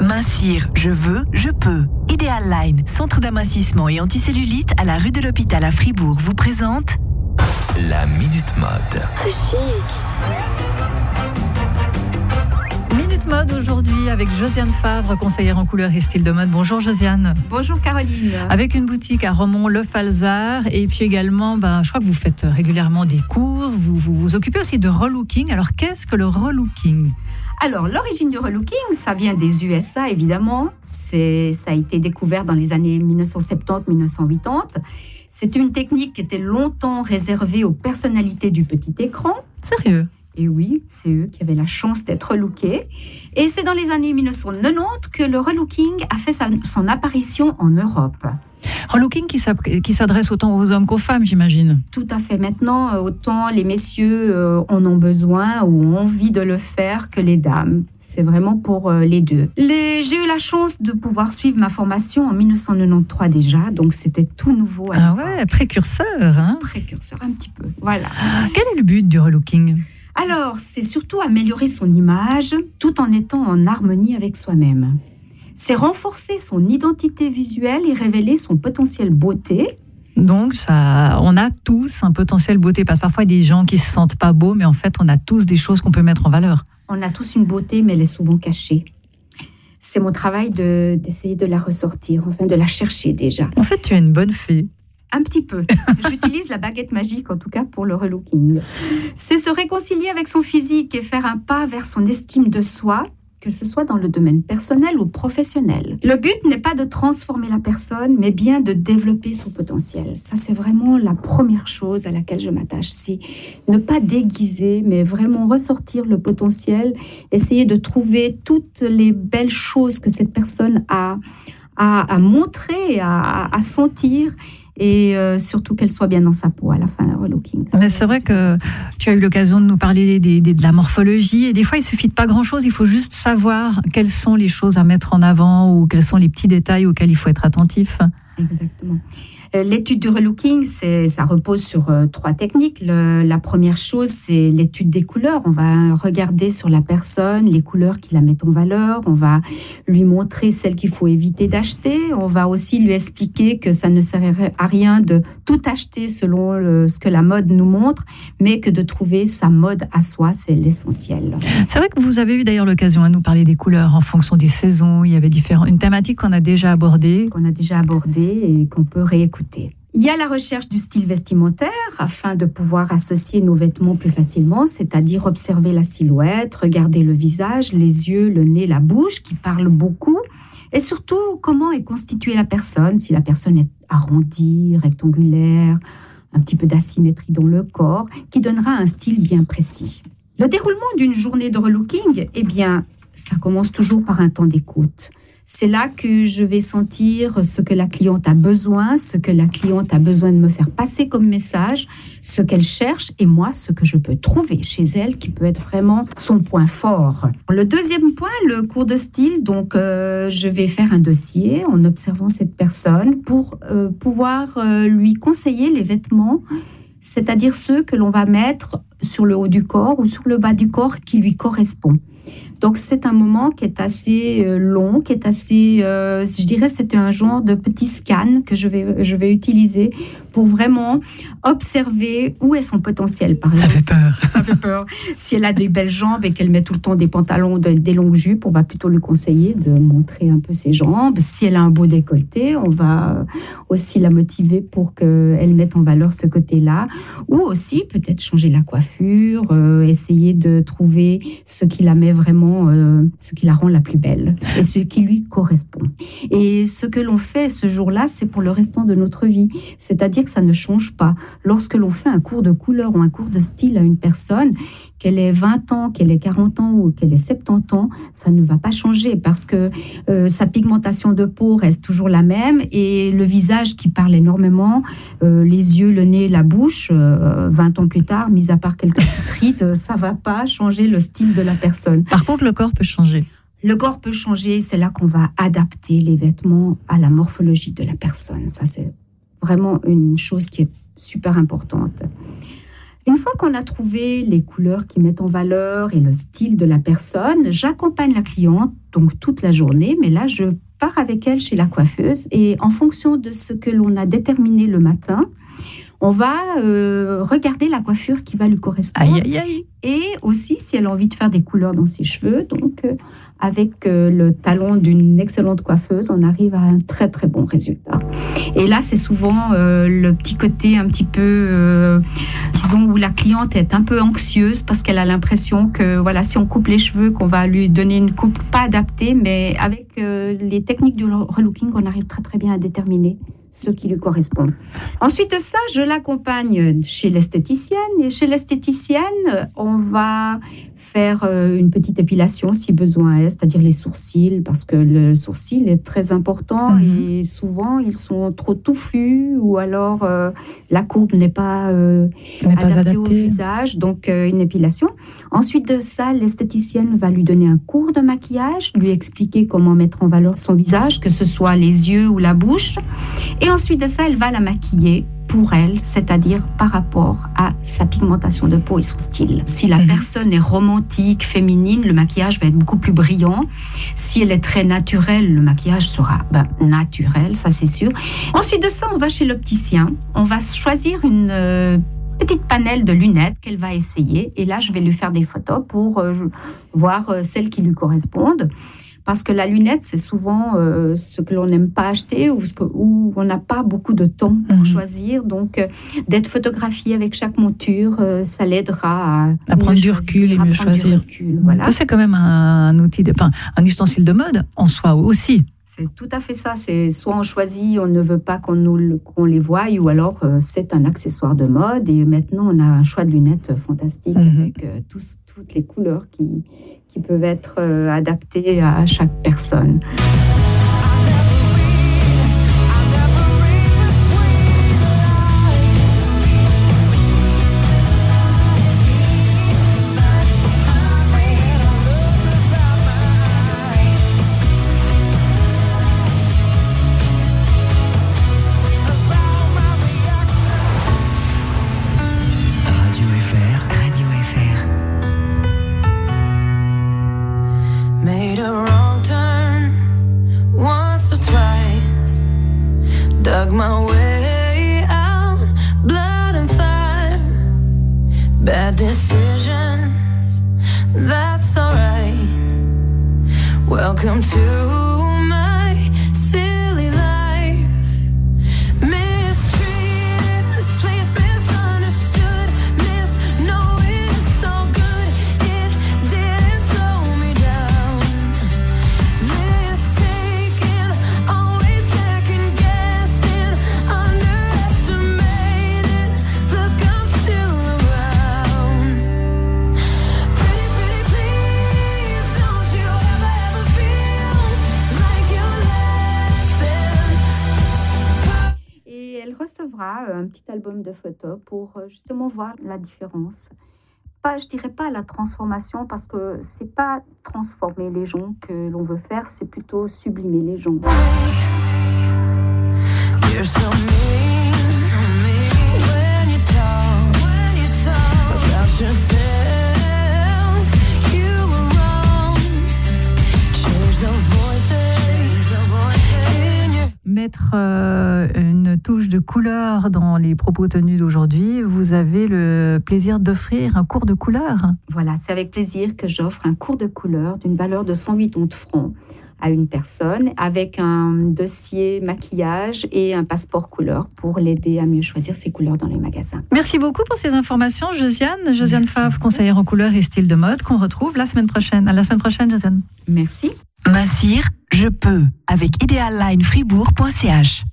Mincir, je veux, je peux. Ideal Line, centre d'amincissement et anticellulite à la rue de l'Hôpital à Fribourg, vous présente la Minute Mode. C'est chic. Minute Mode aujourd'hui avec Josiane Favre, conseillère en couleur et style de mode. Bonjour Josiane. Bonjour Caroline. Avec une boutique à Romont-le-Falzard et puis également, je crois que vous faites régulièrement des cours, vous vous occupez aussi de relooking. Alors qu'est-ce que le relooking ? Alors l'origine du relooking, ça vient des USA évidemment. Ça a été découvert dans les années 1970-1980. C'était une technique qui était longtemps réservée aux personnalités du petit écran. Sérieux ? Et oui, c'est eux qui avaient la chance d'être relookés. Et c'est dans les années 1990 que le relooking a fait son apparition en Europe. Relooking qui s'adresse autant aux hommes qu'aux femmes, j'imagine. Tout à fait. Maintenant, autant les messieurs en ont besoin ou ont envie de le faire que les dames. C'est vraiment pour les deux. J'ai eu la chance de pouvoir suivre ma formation en 1993 déjà, donc c'était tout nouveau. Ah ouais, précurseur, hein ? Précurseur, un petit peu, voilà. Quel est le but du relooking ? Alors, c'est surtout améliorer son image tout en étant en harmonie avec soi-même. C'est renforcer son identité visuelle et révéler son potentiel beauté. Donc, on a tous un potentiel beauté, parce que parfois il y a des gens qui ne se sentent pas beaux, mais en fait, on a tous des choses qu'on peut mettre en valeur. On a tous une beauté, mais elle est souvent cachée. C'est mon travail d'essayer de la ressortir, enfin de la chercher déjà. En fait, tu es une bonne fée. Un petit peu. J'utilise la baguette magique, en tout cas, pour le relooking. C'est se réconcilier avec son physique et faire un pas vers son estime de soi, que ce soit dans le domaine personnel ou professionnel. Le but n'est pas de transformer la personne, mais bien de développer son potentiel. Ça, c'est vraiment la première chose à laquelle je m'attache. C'est ne pas déguiser, mais vraiment ressortir le potentiel, essayer de trouver toutes les belles choses que cette personne a à montrer, à sentir, et surtout qu'elle soit bien dans sa peau à la fin du relooking. Mais c'est vrai que tu as eu l'occasion de nous parler de la morphologie, et des fois il suffit de pas grand-chose, il faut juste savoir quelles sont les choses à mettre en avant ou quels sont les petits détails auxquels il faut être attentif. Exactement. L'étude du relooking, ça repose sur 3 techniques. La première chose, c'est l'étude des couleurs. On va regarder sur la personne les couleurs qui la mettent en valeur. On va lui montrer celles qu'il faut éviter d'acheter. On va aussi lui expliquer que ça ne servirait à rien de tout acheter selon ce que la mode nous montre, mais que de trouver sa mode à soi, c'est l'essentiel. C'est vrai que vous avez eu d'ailleurs l'occasion à nous parler des couleurs en fonction des saisons. Il y avait une thématique qu'on a déjà abordée. Et qu'on peut réécouter. Il y a la recherche du style vestimentaire afin de pouvoir associer nos vêtements plus facilement, c'est-à-dire observer la silhouette, regarder le visage, les yeux, le nez, la bouche qui parlent beaucoup, et surtout comment est constituée la personne, si la personne est arrondie, rectangulaire, un petit peu d'asymétrie dans le corps, qui donnera un style bien précis. Le déroulement d'une journée de relooking, ça commence toujours par un temps d'écoute. C'est là que je vais sentir ce que la cliente a besoin, ce que la cliente a besoin de me faire passer comme message, ce qu'elle cherche et moi, ce que je peux trouver chez elle qui peut être vraiment son point fort. Le deuxième point, le cours de style. Donc, je vais faire un dossier en observant cette personne pour pouvoir lui conseiller les vêtements, c'est-à-dire ceux que l'on va mettre sur le haut du corps ou sur le bas du corps qui lui correspond. Donc, c'est un moment qui est assez long, qui est assez, je dirais, c'est un genre de petit scan que je vais utiliser pour vraiment observer où est son potentiel, par exemple. Ça fait peur. Si elle a des belles jambes et qu'elle met tout le temps des pantalons, des longues jupes, on va plutôt lui conseiller de montrer un peu ses jambes. Si elle a un beau décolleté, on va aussi la motiver pour qu'elle mette en valeur ce côté-là. Ou aussi, peut-être changer la coiffure, essayer de trouver ce qui la met vraiment, ce qui la rend la plus belle et ce qui lui correspond. Et ce que l'on fait ce jour-là, c'est pour le restant de notre vie. C'est-à-dire que ça ne change pas. Lorsque l'on fait un cours de couleur ou un cours de style à une personne, qu'elle ait 20 ans, qu'elle ait 40 ans ou qu'elle ait 70 ans, ça ne va pas changer parce que sa pigmentation de peau reste toujours la même et le visage qui parle énormément, les yeux, le nez, la bouche, 20 ans plus tard, mis à part quelques petites rides, ça ne va pas changer le style de la personne. Par contre, le corps peut changer. Le corps peut changer, c'est là qu'on va adapter les vêtements à la morphologie de la personne. Ça, c'est vraiment une chose qui est super importante. Une fois qu'on a trouvé les couleurs qui mettent en valeur et le style de la personne, j'accompagne la cliente donc toute la journée, mais là, je pars avec elle chez la coiffeuse et en fonction de ce que l'on a déterminé le matin, on va regarder la coiffure qui va lui correspondre. Aïe, aïe, aïe. Et aussi, si elle a envie de faire des couleurs dans ses cheveux, donc avec le talent d'une excellente coiffeuse, on arrive à un très très bon résultat. Et là, c'est souvent le petit côté un petit peu, disons, où la cliente est un peu anxieuse parce qu'elle a l'impression que, voilà, si on coupe les cheveux, qu'on va lui donner une coupe pas adaptée, mais avec les techniques du relooking, on arrive très très bien à déterminer ce qui lui correspond. Ensuite de ça, je l'accompagne chez l'esthéticienne. Et chez l'esthéticienne, on va faire une petite épilation si besoin est, c'est-à-dire les sourcils, parce que le sourcil est très important et souvent ils sont trop touffus ou alors la courbe n'est pas adaptée au visage, donc une épilation. Ensuite de ça, l'esthéticienne va lui donner un cours de maquillage, lui expliquer comment mettre en valeur son visage, que ce soit les yeux ou la bouche. Et ensuite de ça, elle va la maquiller pour elle, c'est-à-dire par rapport à sa pigmentation de peau et son style. Si la personne est romantique, féminine, le maquillage va être beaucoup plus brillant. Si elle est très naturelle, le maquillage sera naturel, ça c'est sûr. Ensuite de ça, on va chez l'opticien. On va choisir une petite panel de lunettes qu'elle va essayer. Et là, je vais lui faire des photos pour voir celles qui lui correspondent. Parce que la lunette, c'est souvent ce que l'on n'aime pas acheter ou où on n'a pas beaucoup de temps pour choisir. Donc, d'être photographié avec chaque monture, ça l'aidera à prendre du recul et mieux choisir. Voilà. Ça, c'est quand même un outil, un ustensile de mode en soi aussi. C'est tout à fait ça. C'est soit on choisit, on ne veut pas qu'on les voie, ou alors c'est un accessoire de mode. Et maintenant, on a un choix de lunettes fantastique avec toutes les couleurs qui peuvent être adaptées à chaque personne. Dug my way out, blood and fire, bad decisions, that's alright. Welcome to my silly life. Mistreated, this place misunderstood, misknowing it's so good, it didn't slow me down. Mistaken, always second guessing, underestimated, look I'm still around. Pretty, pretty please, don't you ever feel like you're less than. Et elle recevra un petit album de photos pour justement voir la différence. Je dirais pas la transformation, parce que c'est pas transformer les gens que l'on veut faire, c'est plutôt sublimer les gens. You're so mean, when you talk about yourself, you were wrong. Change the voices in your... Mettre une touche de couleur dans les propos tenus d'aujourd'hui, vous avez le plaisir d'offrir un cours de couleur. Voilà, c'est avec plaisir que j'offre un cours de couleur d'une valeur de 180 francs à une personne, avec un dossier maquillage et un passeport couleur pour l'aider à mieux choisir ses couleurs dans les magasins. Merci beaucoup pour ces informations, Josiane Favre, conseillère en couleur et style de mode, qu'on retrouve la semaine prochaine. À la semaine prochaine, Josiane. Merci. Mincir, je peux, avec ideallinefribourg.ch.